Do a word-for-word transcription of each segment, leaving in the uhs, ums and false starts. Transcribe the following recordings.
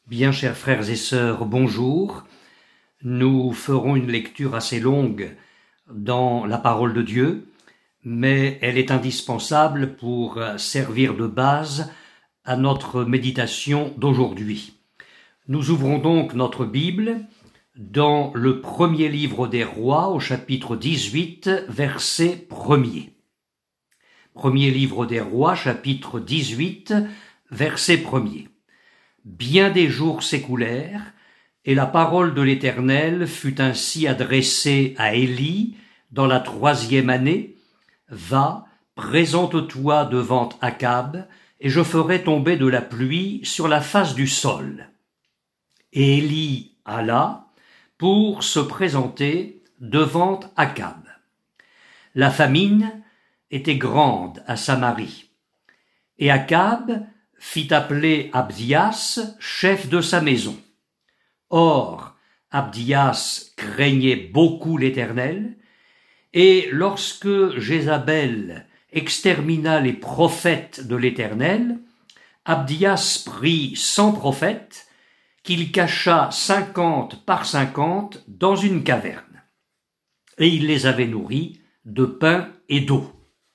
Bien, chers frères et sœurs, bonjour. Nous ferons une lecture assez longue dans la parole de Dieu, mais elle est indispensable pour servir de base à notre méditation d'aujourd'hui. Nous ouvrons donc notre Bible dans le premier livre des Rois, au chapitre dix-huit, verset premier. Premier livre des Rois, chapitre dix-huit, verset premier. Bien des jours s'écoulèrent, et la parole de l'Éternel fut ainsi adressée à Élie dans la troisième année. Va, présente-toi devant Akab, et je ferai tomber de la pluie sur la face du sol. Et Élie alla pour se présenter devant Akab. La famine était grande à Samarie, et Akab fit appeler Abdias, chef de sa maison. Or, Abdias craignait beaucoup l'Éternel, et lorsque Jézabel extermina les prophètes de l'Éternel, Abdias prit cent prophètes qu'il cacha cinquante par cinquante dans une caverne, et il les avait nourris de pain et d'eau.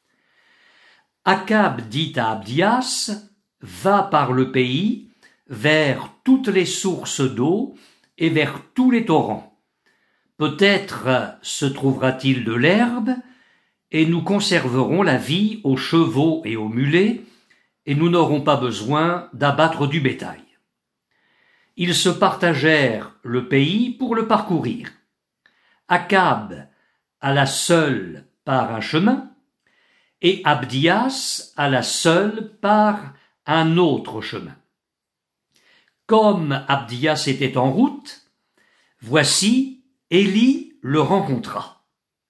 Akab dit à Abdias: va par le pays, vers toutes les sources d'eau et vers tous les torrents. Peut-être se trouvera-t-il de l'herbe, et nous conserverons la vie aux chevaux et aux mulets, et nous n'aurons pas besoin d'abattre du bétail. Ils se partagèrent le pays pour le parcourir. Akab alla seul par un chemin, et Abdias alla seul par un autre chemin. Comme Abdias était en route, voici, Élie le rencontra.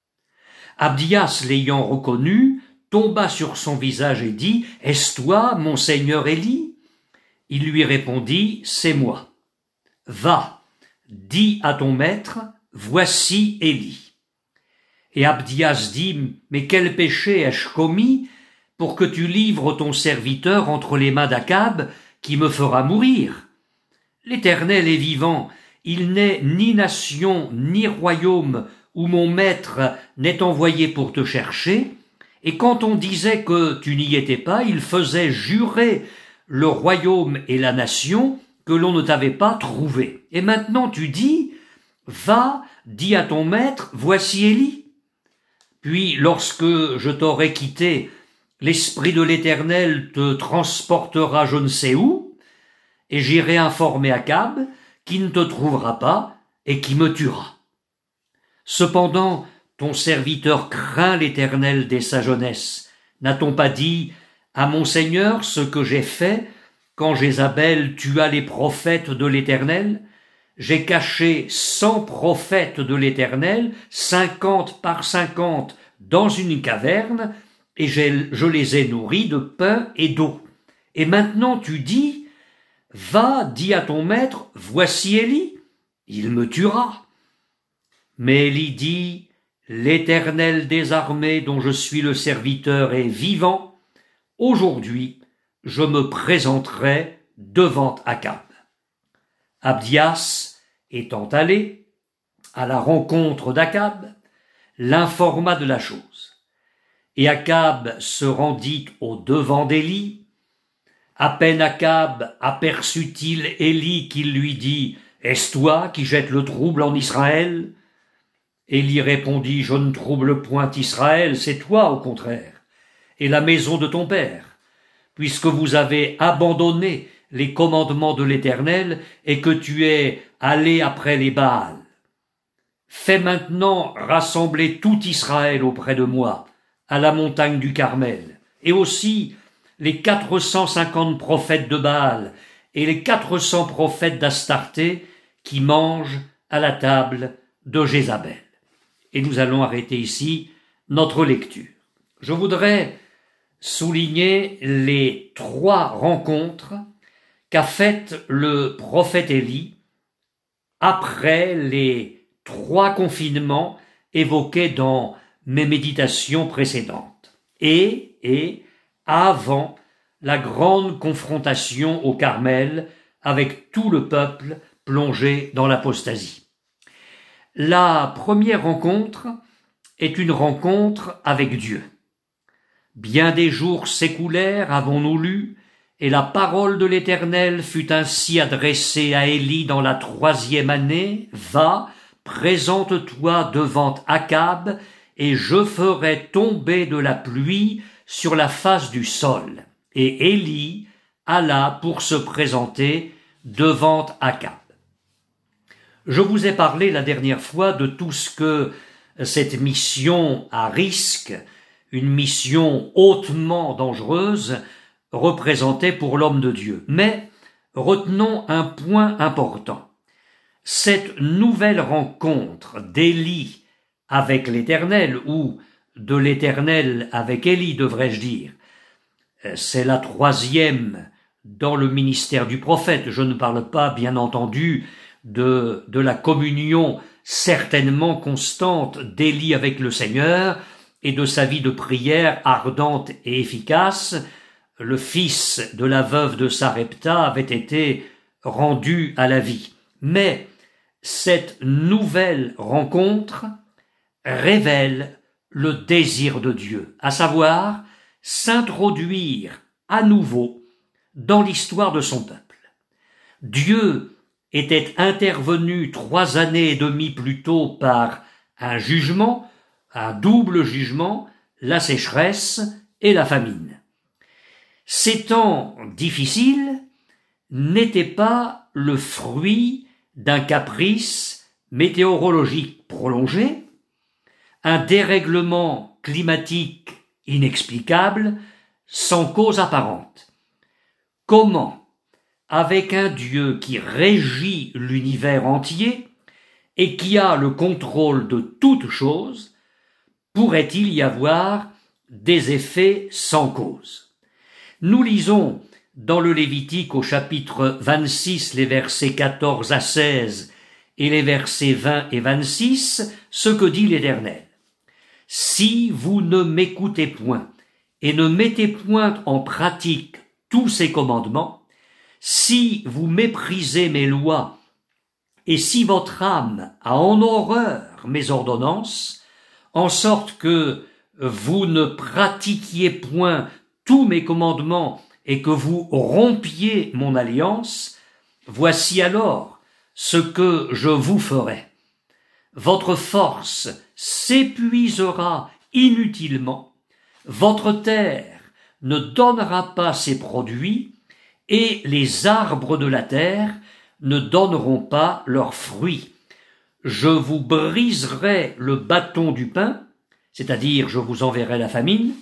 Abdias, l'ayant reconnu, tomba sur son visage et dit: est-ce toi, mon seigneur Élie? Il lui répondit: c'est moi. Va, dis à ton maître: voici Élie. Et Abdias dit: mais quel péché ai-je commis pour que tu livres ton serviteur entre les mains d'Akab, qui me fera mourir? L'Éternel est vivant, il n'est ni nation ni royaume où mon maître n'est envoyé pour te chercher, et quand on disait que tu n'y étais pas, il faisait jurer le royaume et la nation que l'on ne t'avait pas trouvé. Et maintenant tu dis: va, dis à ton maître: voici Élie. Puis lorsque je t'aurai quitté, l'Esprit de l'Éternel te transportera je ne sais où, et j'irai informer Akab, qui ne te trouvera pas et qui me tuera. Cependant, ton serviteur craint l'Éternel dès sa jeunesse. N'a-t-on pas dit à mon Seigneur ce que j'ai fait quand Jézabel tua les prophètes de l'Éternel? J'ai caché cent prophètes de l'Éternel, cinquante par cinquante, dans une caverne, et je les ai nourris de pain et d'eau. Et maintenant tu dis: va, dis à ton maître: voici Élie, il me tuera. Mais Élie dit: l'Éternel des armées dont je suis le serviteur est vivant, aujourd'hui je me présenterai devant Akab. Abdias, étant allé à la rencontre d'Akab, l'informa de la chose. Et Akab se rendit au devant d'Élie. À peine Akab aperçut-il Élie qu'il lui dit: est-ce toi qui jettes le trouble en Israël? Élie répondit: je ne trouble point Israël, c'est toi au contraire, et la maison de ton père, puisque vous avez abandonné les commandements de l'Éternel et que tu es allé après les Baals. Fais maintenant rassembler tout Israël auprès de moi, à la montagne du Carmel, et aussi les quatre cent cinquante prophètes de Baal et les quatre cents prophètes d'Astarté qui mangent à la table de Jézabel. Et nous allons arrêter ici notre lecture. Je voudrais souligner les trois rencontres qu'a faites le prophète Élie après les trois confinements évoqués dans mes méditations précédentes, et, et avant la grande confrontation au Carmel avec tout le peuple plongé dans l'apostasie. La première rencontre est une rencontre avec Dieu. Bien des jours s'écoulèrent, avons-nous lu, et la parole de l'Éternel fut ainsi adressée à Élie dans la troisième année. Va, présente-toi devant Akab, et je ferai tomber de la pluie sur la face du sol. Et Élie alla pour se présenter devant Akab. Je vous ai parlé la dernière fois de tout ce que cette mission à risque, une mission hautement dangereuse, représentait pour l'homme de Dieu. Mais retenons un point important. Cette nouvelle rencontre d'Élie avec l'Éternel, ou de l'Éternel avec Élie, devrais-je dire, c'est la troisième dans le ministère du prophète. Je ne parle pas, bien entendu, de, de la communion certainement constante d'Élie avec le Seigneur et de sa vie de prière ardente et efficace. Le fils de la veuve de Sarepta avait été rendu à la vie. Mais cette nouvelle rencontre révèle le désir de Dieu, à savoir s'introduire à nouveau dans l'histoire de son peuple. Dieu était intervenu trois années et demie plus tôt par un jugement, un double jugement, la sécheresse et la famine. Ces temps difficiles n'étaient pas le fruit d'un caprice météorologique prolongé, un dérèglement climatique inexplicable, sans cause apparente. Comment, avec un Dieu qui régit l'univers entier et qui a le contrôle de toutes choses, pourrait-il y avoir des effets sans cause? Nous lisons dans le Lévitique au chapitre vingt-six, les versets quatorze à seize et les versets vingt et vingt-six, ce que dit l'Éternel. Si vous ne m'écoutez point et ne mettez point en pratique tous ces commandements, si vous méprisez mes lois et si votre âme a en horreur mes ordonnances, en sorte que vous ne pratiquiez point tous mes commandements et que vous rompiez mon alliance, voici alors ce que je vous ferai. Votre force s'épuisera inutilement, votre terre ne donnera pas ses produits, et les arbres de la terre ne donneront pas leurs fruits. Je vous briserai le bâton du pain, c'est-à-dire je vous enverrai la famine.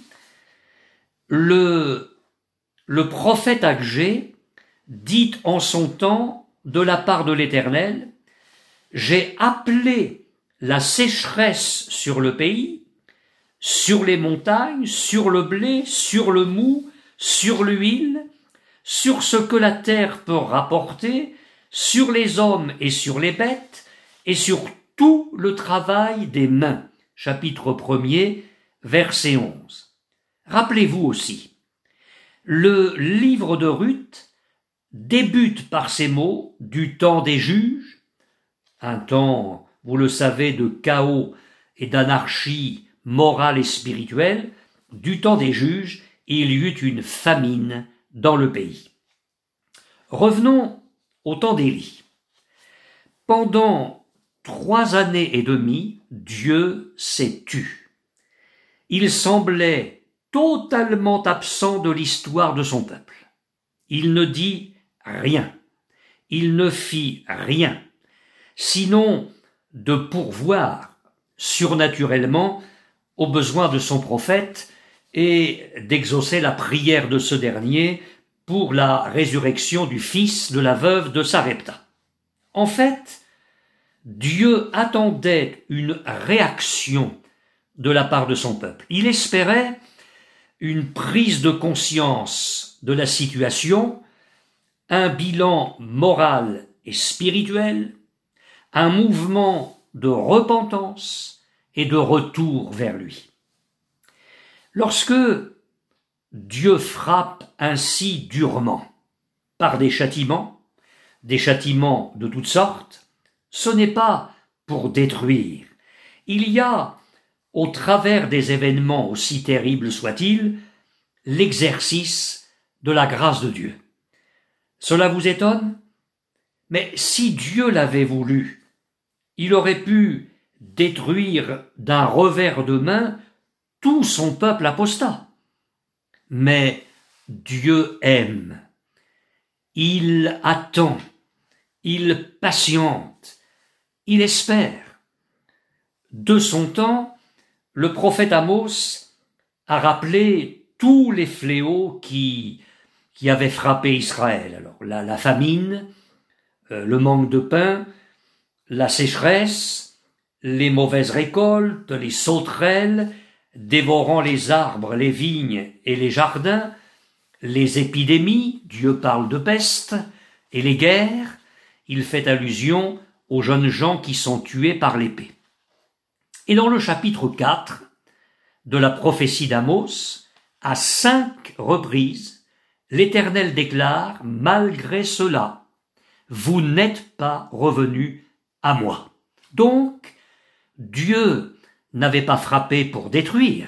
Le, le prophète Agé dit en son temps de la part de l'Éternel, « J'ai appelé la sécheresse sur le pays, sur les montagnes, sur le blé, sur le mou, sur l'huile, sur ce que la terre peut rapporter, sur les hommes et sur les bêtes, et sur tout le travail des mains. » Chapitre premier, verset onze. Rappelez-vous aussi, le livre de Ruth débute par ces mots du temps des juges, un temps, vous le savez, de chaos et d'anarchie morale et spirituelle. Du temps des juges, il y eut une famine dans le pays. Revenons au temps d'Élie. Pendant trois années et demie, Dieu s'est tu. Il semblait totalement absent de l'histoire de son peuple. Il ne dit rien. Il ne fit rien, sinon de pourvoir surnaturellement aux besoins de son prophète et d'exaucer la prière de ce dernier pour la résurrection du fils de la veuve de Sarepta. En fait, Dieu attendait une réaction de la part de son peuple. Il espérait une prise de conscience de la situation, un bilan moral et spirituel, un mouvement de repentance et de retour vers lui. Lorsque Dieu frappe ainsi durement par des châtiments, des châtiments de toutes sortes, ce n'est pas pour détruire. Il y a, au travers des événements aussi terribles soient-ils, l'exercice de la grâce de Dieu. Cela vous étonne? Mais si Dieu l'avait voulu, il aurait pu détruire d'un revers de main tout son peuple apostat. Mais Dieu aime, il attend, il patiente, il espère. De son temps, le prophète Amos a rappelé tous les fléaux qui, qui avaient frappé Israël. Alors, la, la famine, euh, le manque de pain, la sécheresse, les mauvaises récoltes, les sauterelles, dévorant les arbres, les vignes et les jardins, les épidémies, Dieu parle de peste, et les guerres, il fait allusion aux jeunes gens qui sont tués par l'épée. Et dans le chapitre quatre de la prophétie d'Amos, à cinq reprises, l'Éternel déclare, malgré cela, vous n'êtes pas revenus à moi. Donc, Dieu n'avait pas frappé pour détruire,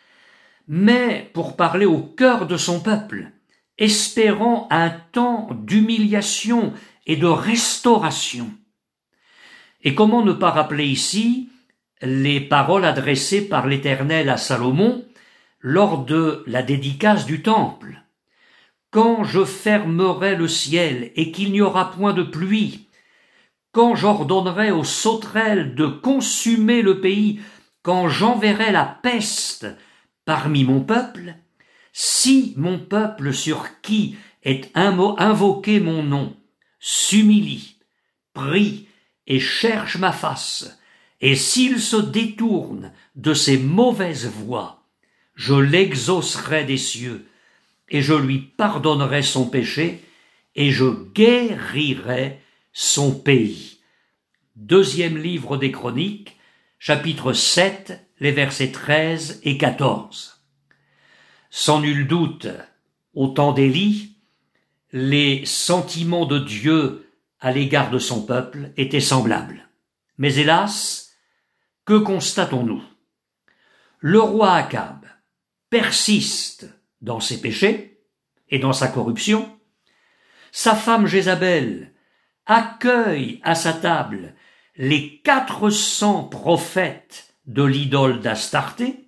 mais pour parler au cœur de son peuple, espérant un temps d'humiliation et de restauration. Et comment ne pas rappeler ici les paroles adressées par l'Éternel à Salomon lors de la dédicace du temple. Quand je fermerai le ciel et qu'il n'y aura point de pluie, quand j'ordonnerai aux sauterelles de consumer le pays, quand j'enverrai la peste parmi mon peuple, si mon peuple sur qui est invoqué mon nom s'humilie, prie et cherche ma face, et s'il se détourne de ses mauvaises voies, je l'exaucerai des cieux, et je lui pardonnerai son péché, et je guérirai son pays. Deuxième livre des Chroniques, chapitre sept, les versets treize et quatorze. Sans nul doute, au temps d'Élie, les sentiments de Dieu à l'égard de son peuple étaient semblables. Mais hélas, que constatons-nous? Le roi Akab persiste dans ses péchés et dans sa corruption. Sa femme Jézabel accueille à sa table les quatre cents prophètes de l'idole d'Astarté,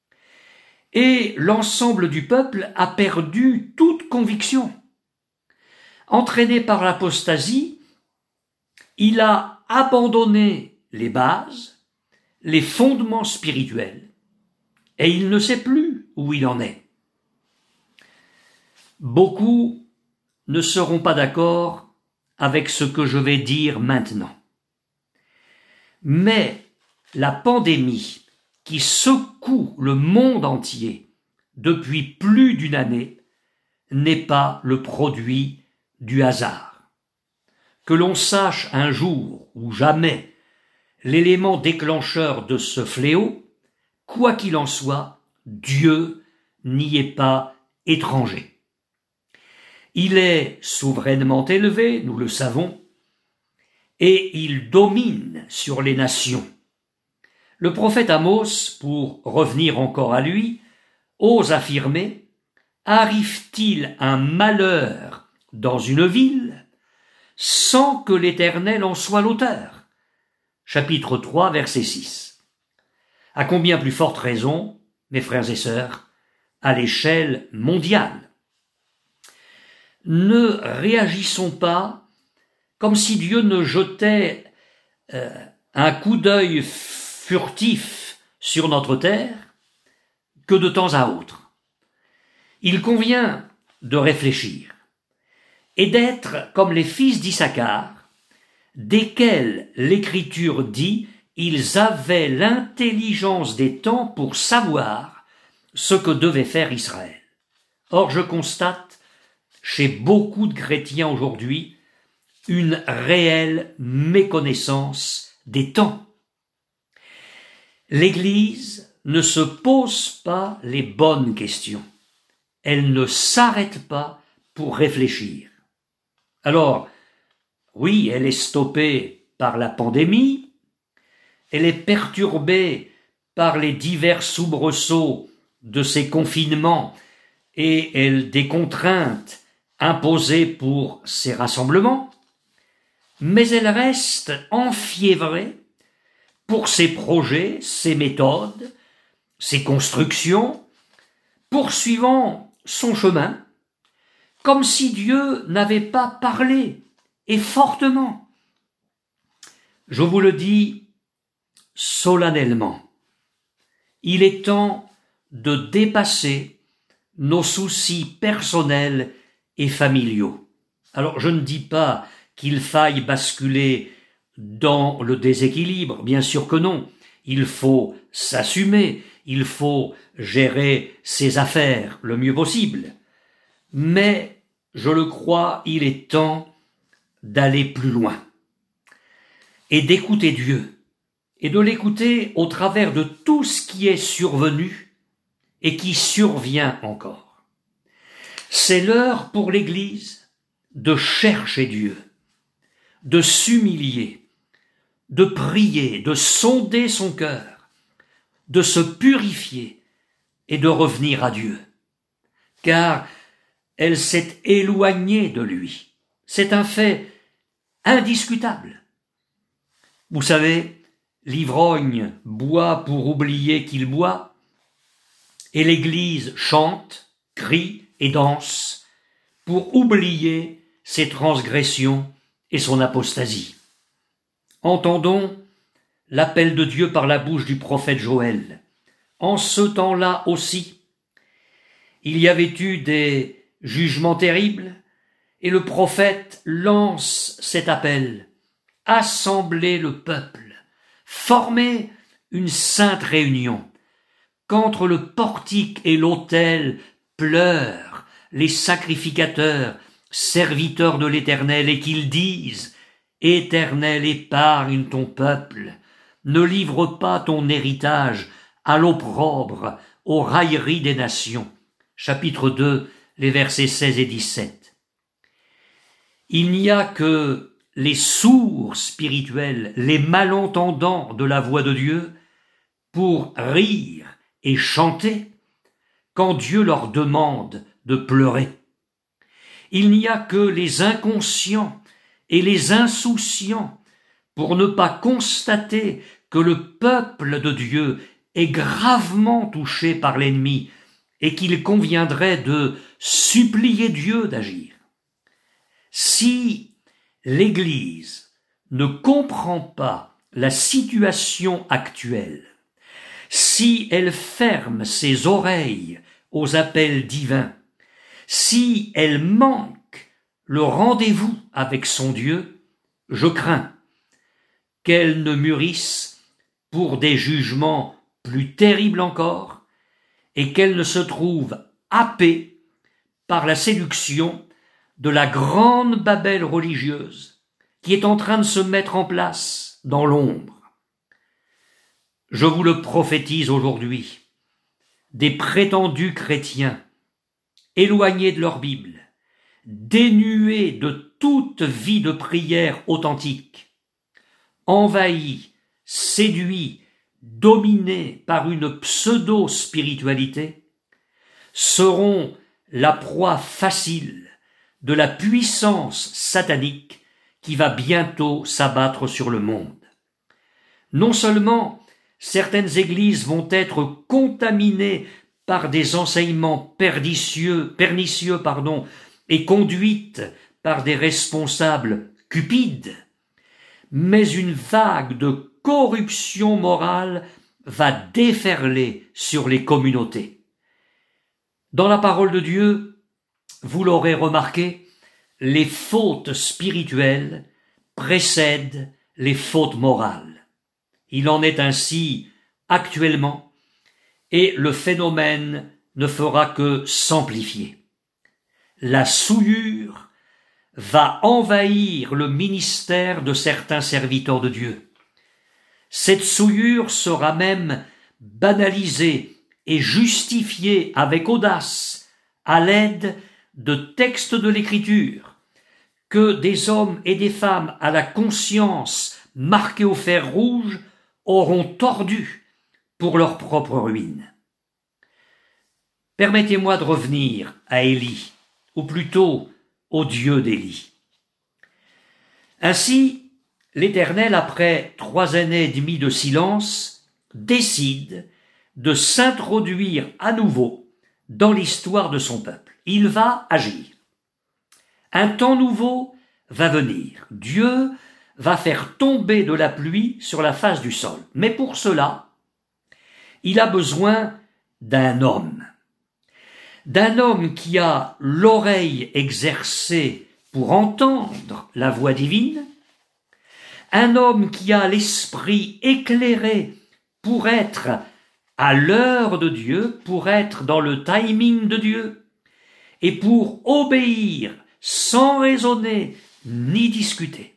et l'ensemble du peuple a perdu toute conviction. Entraîné par l'apostasie, il a abandonné les bases, les fondements spirituels, et il ne sait plus où il en est. Beaucoup ne seront pas d'accord avec ce que je vais dire maintenant. Mais la pandémie qui secoue le monde entier depuis plus d'une année n'est pas le produit du hasard. Que l'on sache un jour ou jamais l'élément déclencheur de ce fléau, quoi qu'il en soit, Dieu n'y est pas étranger. Il est souverainement élevé, nous le savons, et il domine sur les nations. Le prophète Amos, pour revenir encore à lui, ose affirmer « Arrive-t-il un malheur dans une ville sans que l'Éternel en soit l'auteur » Chapitre trois, verset six. À combien plus forte raison, mes frères et sœurs, à l'échelle mondiale. Ne réagissons pas comme si Dieu ne jetait euh, un coup d'œil furtif sur notre terre que de temps à autre. Il convient de réfléchir et d'être comme les fils d'Issachar, desquels l'Écriture dit « ils avaient l'intelligence des temps pour savoir ce que devait faire Israël ». Or, je constate chez beaucoup de chrétiens aujourd'hui une réelle méconnaissance des temps. L'Église ne se pose pas les bonnes questions. Elle ne s'arrête pas pour réfléchir. Alors, Oui, elle est stoppée par la pandémie, elle est perturbée par les divers soubresauts de ces confinements et elle, des contraintes imposées pour ces rassemblements, mais elle reste enfiévrée pour ses projets, ses méthodes, ses constructions, poursuivant son chemin, comme si Dieu n'avait pas parlé, et fortement. Je vous le dis solennellement, il est temps de dépasser nos soucis personnels et familiaux. Alors je ne dis pas qu'il faille basculer dans le déséquilibre, bien sûr que non. Il faut s'assumer, il faut gérer ses affaires le mieux possible. Mais, je le crois, il est temps d'aller plus loin et d'écouter Dieu, et de l'écouter au travers de tout ce qui est survenu et qui survient encore. C'est l'heure pour l'Église de chercher Dieu, de s'humilier, de prier, de sonder son cœur, de se purifier et de revenir à Dieu, car elle s'est éloignée de lui. C'est un fait indiscutable. Vous savez, l'ivrogne boit pour oublier qu'il boit, et l'Église chante, crie et danse pour oublier ses transgressions et son apostasie. Entendons l'appel de Dieu par la bouche du prophète Joël. En ce temps-là aussi, il y avait eu des jugements terribles, et le prophète lance cet appel: assembler le peuple, former une sainte réunion, qu'entre le portique et l'autel pleurent les sacrificateurs, serviteurs de l'Éternel, et qu'ils disent: Éternel, épargne ton peuple, ne livre pas ton héritage à l'opprobre, aux railleries des nations. Chapitre deux, les versets seize et dix-sept. Il n'y a que les sourds spirituels, les malentendants de la voix de Dieu, pour rire et chanter quand Dieu leur demande de pleurer. Il n'y a que les inconscients et les insouciants pour ne pas constater que le peuple de Dieu est gravement touché par l'ennemi et qu'il conviendrait de supplier Dieu d'agir. Si l'Église ne comprend pas la situation actuelle, si elle ferme ses oreilles aux appels divins, si elle manque le rendez-vous avec son Dieu, je crains qu'elle ne mûrisse pour des jugements plus terribles encore et qu'elle ne se trouve happée par la séduction de la grande Babel religieuse qui est en train de se mettre en place dans l'ombre. Je vous le prophétise aujourd'hui, des prétendus chrétiens éloignés de leur Bible, dénués de toute vie de prière authentique, envahis, séduits, dominés par une pseudo-spiritualité, seront la proie facile de la puissance satanique qui va bientôt s'abattre sur le monde. Non seulement certaines églises vont être contaminées par des enseignements pernicieux, pernicieux pardon, et conduites par des responsables cupides, mais une vague de corruption morale va déferler sur les communautés. Dans la parole de Dieu, vous l'aurez remarqué, les fautes spirituelles précèdent les fautes morales. Il en est ainsi actuellement, et le phénomène ne fera que s'amplifier. La souillure va envahir le ministère de certains serviteurs de Dieu. Cette souillure sera même banalisée et justifiée avec audace à l'aide de textes de l'Écriture, que des hommes et des femmes à la conscience marquée au fer rouge auront tordu pour leur propre ruine. Permettez-moi de revenir à Élie, ou plutôt au Dieu d'Élie. Ainsi, l'Éternel, après trois années et demie de silence, décide de s'introduire à nouveau dans l'histoire de son peuple. Il va agir. Un temps nouveau va venir. Dieu va faire tomber de la pluie sur la face du sol. Mais pour cela, il a besoin d'un homme. D'un homme qui a l'oreille exercée pour entendre la voix divine, un homme qui a l'esprit éclairé pour être à l'heure de Dieu, pour être dans le timing de Dieu, et pour obéir sans raisonner ni discuter.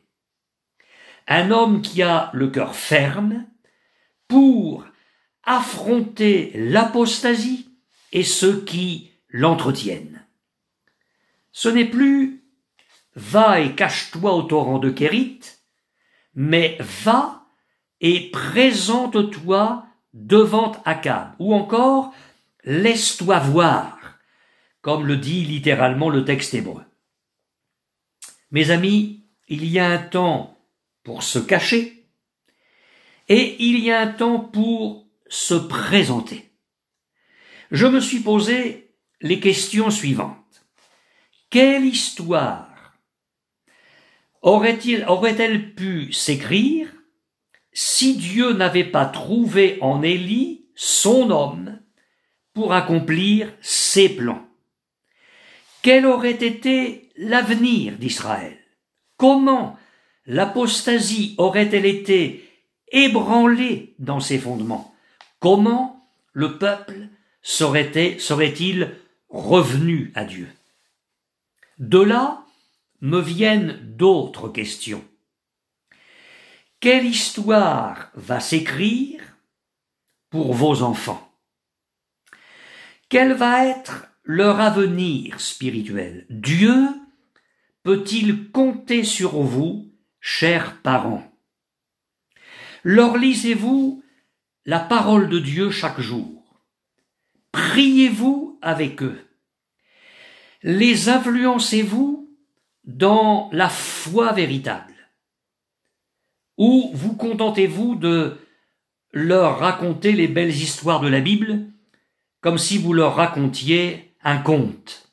Un homme qui a le cœur ferme pour affronter l'apostasie et ceux qui l'entretiennent. Ce n'est plus « va et cache-toi au torrent de Kérit », mais « va et présente-toi devant Akab » ou encore « laisse-toi voir », comme le dit littéralement le texte hébreu. Mes amis, il y a un temps pour se cacher et il y a un temps pour se présenter. Je me suis posé les questions suivantes. Quelle histoire aurait-il, aurait-elle pu s'écrire si Dieu n'avait pas trouvé en Élie son homme pour accomplir ses plans? Quel aurait été l'avenir d'Israël? Comment l'apostasie aurait-elle été ébranlée dans ses fondements? Comment le peuple serait-il, serait-il revenu à Dieu? De là me viennent d'autres questions. Quelle histoire va s'écrire pour vos enfants? Quel va être leur avenir spirituel? Dieu peut-il compter sur vous, chers parents? Leur lisez-vous la parole de Dieu chaque jour? Priez-vous avec eux? Les influencez-vous dans la foi véritable? Ou vous contentez-vous de leur raconter les belles histoires de la Bible comme si vous leur racontiez un conte?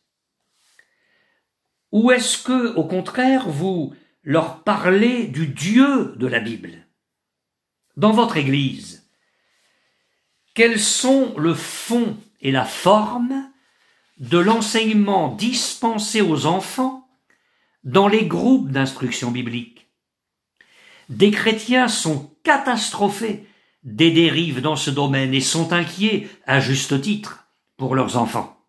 Ou est-ce que, au contraire, vous leur parlez du Dieu de la Bible? Dans votre Église, quels sont le fond et la forme de l'enseignement dispensé aux enfants dans les groupes d'instruction biblique? Des chrétiens sont catastrophés des dérives dans ce domaine et sont inquiets, à juste titre, pour leurs enfants.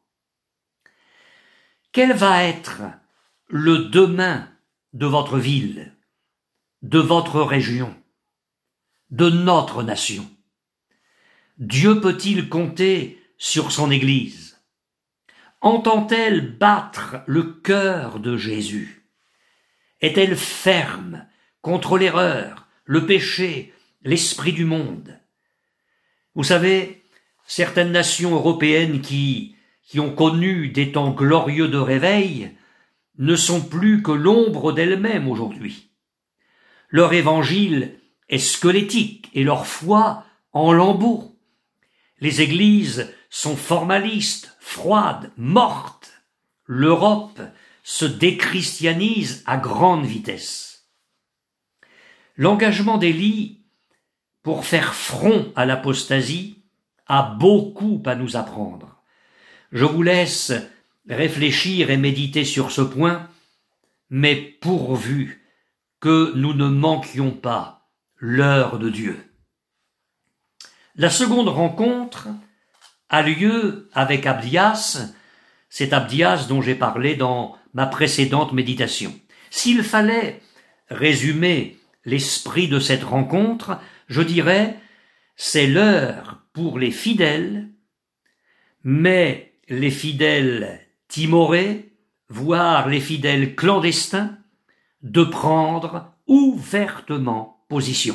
Quel va être le demain de votre ville, de votre région, de notre nation? Dieu peut-il compter sur son Église? Entend-elle battre le cœur de Jésus? Est-elle ferme contre l'erreur, le péché, l'esprit du monde? Vous savez, certaines nations européennes qui, qui ont connu des temps glorieux de réveil ne sont plus que l'ombre d'elles-mêmes aujourd'hui. Leur évangile est squelettique et leur foi en lambeaux. Les églises sont formalistes, froides, mortes. L'Europe se déchristianise à grande vitesse. L'engagement d'Élie pour faire front à l'apostasie a beaucoup à nous apprendre. Je vous laisse réfléchir et méditer sur ce point, mais pourvu que nous ne manquions pas l'heure de Dieu. La seconde rencontre a lieu avec Abdias, c'est Abdias dont j'ai parlé dans ma précédente méditation. S'il fallait résumer l'esprit de cette rencontre, je dirais, c'est l'heure pour les fidèles, mais les fidèles timorés, voire les fidèles clandestins, de prendre ouvertement position.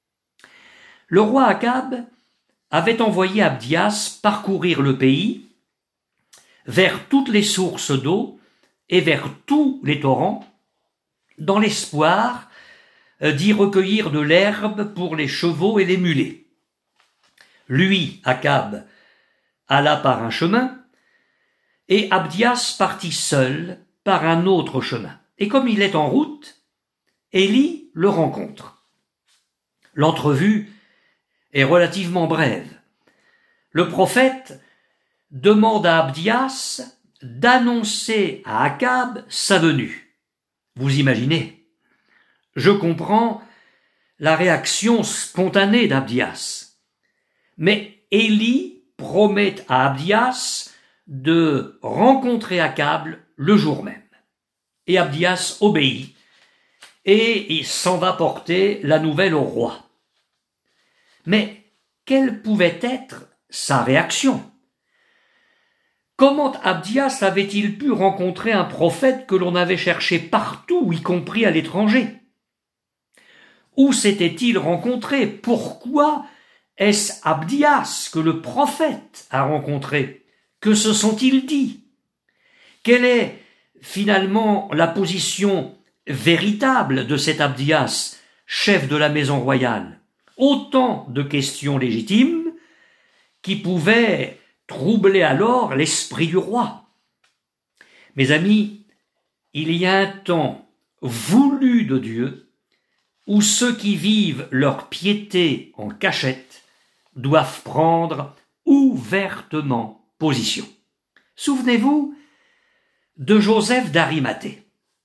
Le roi Akab avait envoyé Abdias parcourir le pays, vers toutes les sources d'eau et vers tous les torrents, dans l'espoir d'y recueillir de l'herbe pour les chevaux et les mulets. Lui, Akab, alla par un chemin, et Abdias partit seul par un autre chemin. Et comme il est en route, Élie le rencontre. L'entrevue est relativement brève. Le prophète demande à Abdias d'annoncer à Akab sa venue. Vous imaginez? Je comprends la réaction spontanée d'Abdias. Mais Élie promet à Abdias de rencontrer Akab le jour même. Et Abdias obéit et il s'en va porter la nouvelle au roi. Mais quelle pouvait être sa réaction? Comment Abdias avait-il pu rencontrer un prophète que l'on avait cherché partout, y compris à l'étranger? Où s'était-il rencontré? Pourquoi est-ce Abdias que le prophète a rencontré? Que se sont-ils dit? Quelle est finalement la position véritable de cet Abdias, chef de la maison royale? Autant de questions légitimes qui pouvaient troubler alors l'esprit du roi. Mes amis, il y a un temps voulu de Dieu où ceux qui vivent leur piété en cachette doivent prendre ouvertement position. Souvenez-vous de Joseph d'Arimathée.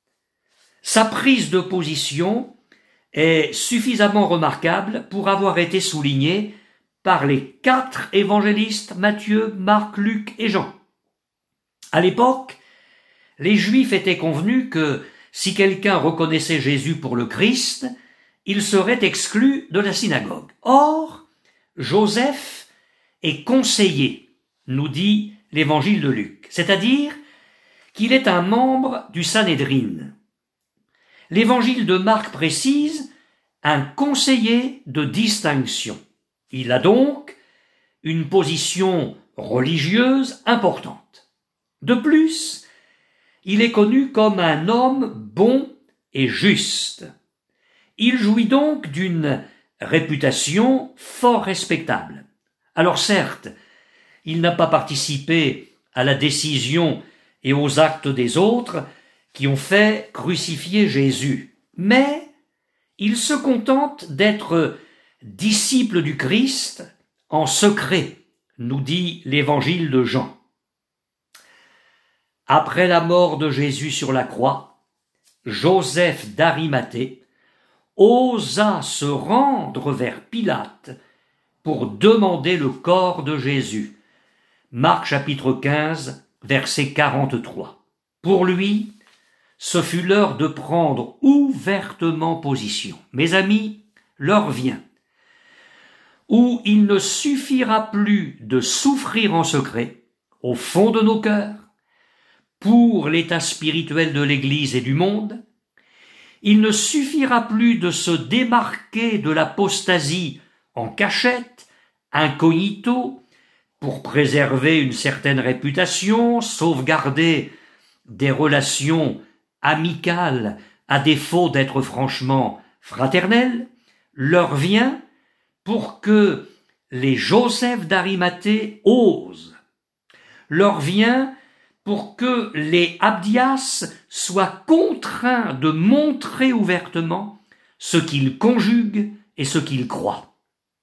Sa prise de position est suffisamment remarquable pour avoir été soulignée par les quatre évangélistes Matthieu, Marc, Luc et Jean. À l'époque, les Juifs étaient convenus que si quelqu'un reconnaissait Jésus pour le Christ, il serait exclu de la synagogue. Or, Joseph est conseillé, nous dit l'évangile de Luc, c'est-à-dire qu'il est un membre du Sanhédrin. L'évangile de Marc précise un conseiller de distinction. Il a donc une position religieuse importante. De plus, il est connu comme un homme bon et juste. Il jouit donc d'une réputation fort respectable. Alors certes, il n'a pas participé à la décision et aux actes des autres qui ont fait crucifier Jésus, mais il se contente d'être disciple du Christ en secret, nous dit l'évangile de Jean. Après la mort de Jésus sur la croix, Joseph d'Arimathée osa se rendre vers Pilate pour demander le corps de Jésus. Marc chapitre quinze, verset quarante-trois. Pour lui, ce fut l'heure de prendre ouvertement position. Mes amis, l'heure vient où il ne suffira plus de souffrir en secret, au fond de nos cœurs, pour l'état spirituel de l'Église et du monde. Il ne suffira plus de se démarquer de l'apostasie en cachette, incognito, pour préserver une certaine réputation, sauvegarder des relations amicales à défaut d'être franchement fraternelles. L'heure vient pour que les Joseph d'Arimathée osent. L'heure vient pour que les Abdias soient contraints de montrer ouvertement ce qu'ils conjuguent et ce qu'ils croient.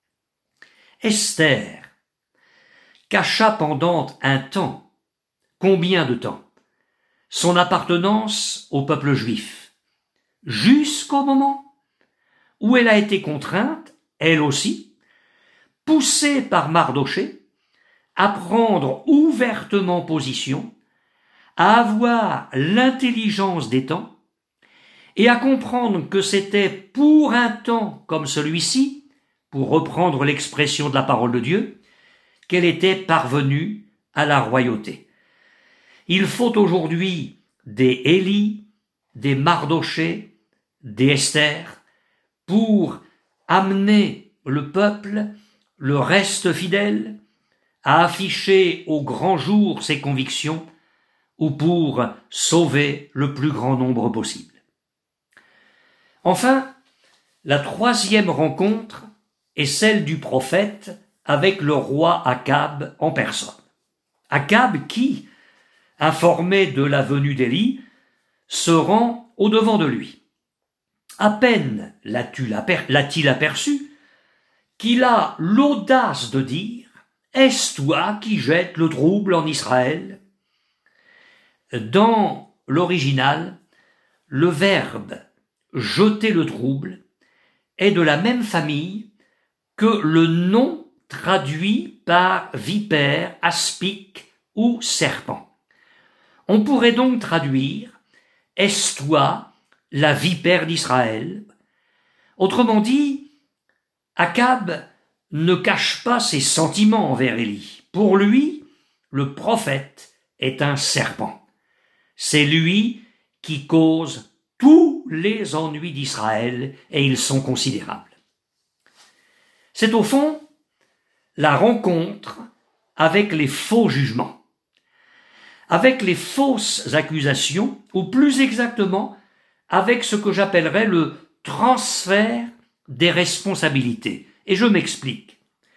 Esther cacha pendant un temps, combien de temps, son appartenance au peuple juif, jusqu'au moment où elle a été contrainte, elle aussi, poussée par Mardochée, à prendre ouvertement position, à avoir l'intelligence des temps et à comprendre que c'était pour un temps comme celui-ci, pour reprendre l'expression de la parole de Dieu, qu'elle était parvenue à la royauté. Il faut aujourd'hui des Élie, des Mardochée, d'Esther, pour amener le peuple, le reste fidèle, à afficher au grand jour ses convictions, ou pour sauver le plus grand nombre possible. Enfin, la troisième rencontre est celle du prophète avec le roi Akab en personne. Akab qui, informé de la venue d'Élie, se rend au-devant de lui. À peine l'a-t-il aperçu qu'il a l'audace de dire « Est-ce toi qui jettes le trouble en Israël ?» Dans l'original, le verbe « jeter le trouble » est de la même famille que le nom traduit par vipère, aspic ou serpent. On pourrait donc traduire « Est-ce toi la vipère d'Israël ?» Autrement dit, Akab ne cache pas ses sentiments envers Élie. Pour lui, le prophète est un serpent. C'est lui qui cause tous les ennuis d'Israël, et ils sont considérables. C'est au fond la rencontre avec les faux jugements, avec les fausses accusations, ou plus exactement, avec ce que j'appellerais le transfert des responsabilités. Et je m'explique.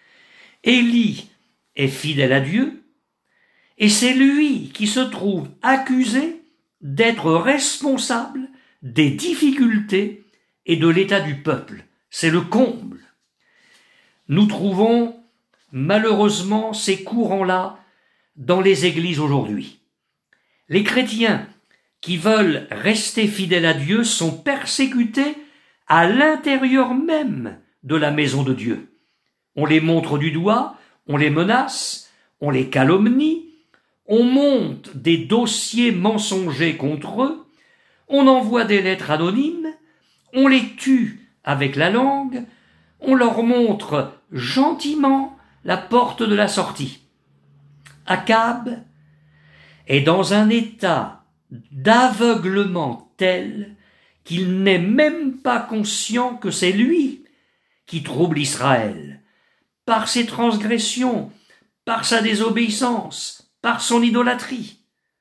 Élie est fidèle à Dieu, et c'est lui qui se trouve accusé d'être responsable des difficultés et de l'état du peuple. C'est le comble. Nous trouvons malheureusement ces courants-là dans les églises aujourd'hui. Les chrétiens qui veulent rester fidèles à Dieu sont persécutés à l'intérieur même de la maison de Dieu. On les montre du doigt, on les menace, on les calomnie, on monte des dossiers mensongers contre eux, on envoie des lettres anonymes, on les tue avec la langue, on leur montre gentiment la porte de la sortie. Akab est dans un état d'aveuglement tel qu'il n'est même pas conscient que c'est lui qui trouble Israël, par ses transgressions, par sa désobéissance, par son idolâtrie.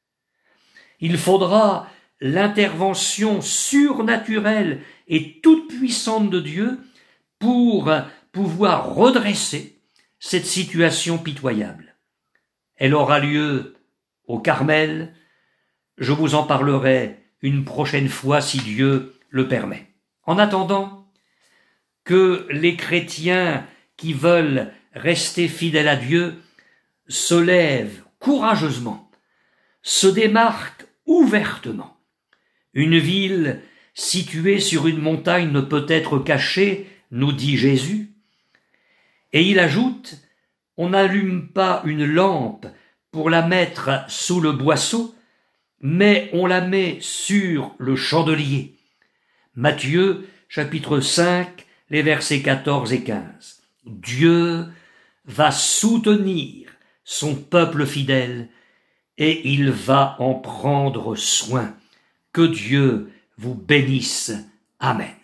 Il faudra l'intervention surnaturelle et toute puissante de Dieu pour pouvoir redresser cette situation pitoyable. Elle aura lieu au Carmel. Je vous en parlerai une prochaine fois si Dieu le permet. En attendant, que les chrétiens qui veulent rester fidèles à Dieu se lèvent courageusement, se démarquent ouvertement. Une ville située sur une montagne ne peut être cachée, nous dit Jésus. Et il ajoute, on n'allume pas une lampe pour la mettre sous le boisseau, mais on la met sur le chandelier. Matthieu, chapitre cinq, les versets quatorze et quinze. Dieu va soutenir son peuple fidèle et il va en prendre soin. Que Dieu vous bénisse. Amen.